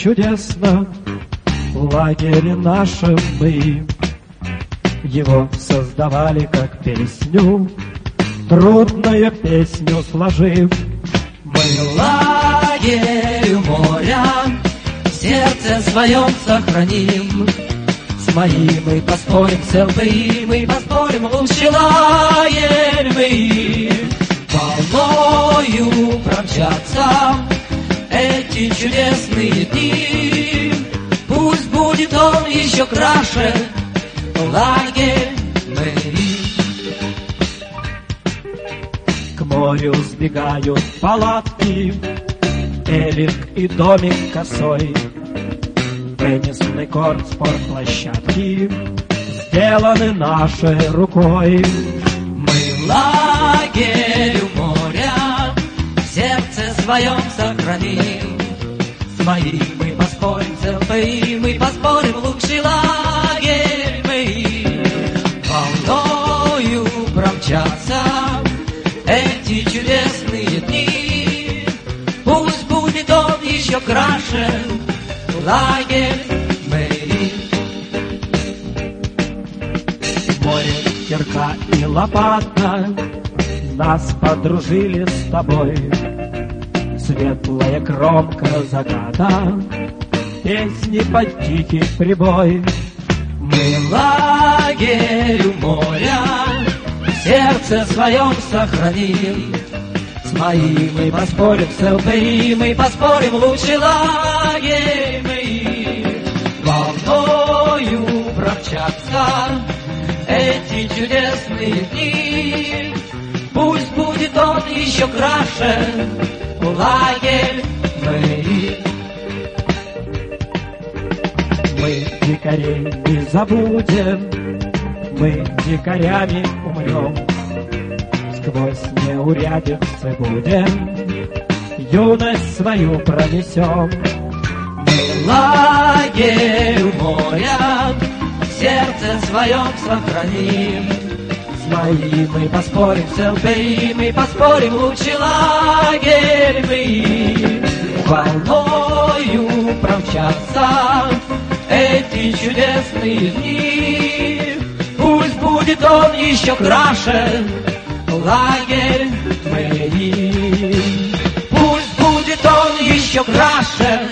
чудесно в лагере нашем мы. Его создавали как песню, трудную песню сложив. Мы лагерь у моря в сердце своем сохраним. С моим мы поспорим, с ЛБИ мы поспорим, лучше лагерь мы. Волною промчатся эти чудесные дни. Пусть будет он еще краше, лагерь мы. К морю сбегают палатки, элик и домик косой. Теннисный корт, спортплощадки сделаны нашей рукой. Мы лагерь у моря в сердце своем сохраним. С моим мы поспорим, с ЛПИ мы поспорим, лучший лагерь мы. Волною промчатся эти чудесные дни. Пусть будет он еще краше, лагерь мы. Море, кирка и лопата нас подружили с тобой. Светлая кромка заката, песни под тихий прибой. Мы лагерь у моря в сердце своем сохраним. С моим мы поспорим, с ЛПИ мы поспорим, лучший лагерь мы. Волною промчатся эти чудесные дни. Пусть будет он еще краше, лагерь мы. Мы дикарей не забудем, мы дикарями умрем. Сквозь неурядицы будем, юность свою пронесем. Мы лагерь у моря в сердце своем сохраним. С моим мы поспорим, с ЛПИ мы поспорим, лучший лагерь мы. Волною промчатся эти чудесные дни. Пусть будет он еще краше, лагерь мы. Пусть будет он еще краше,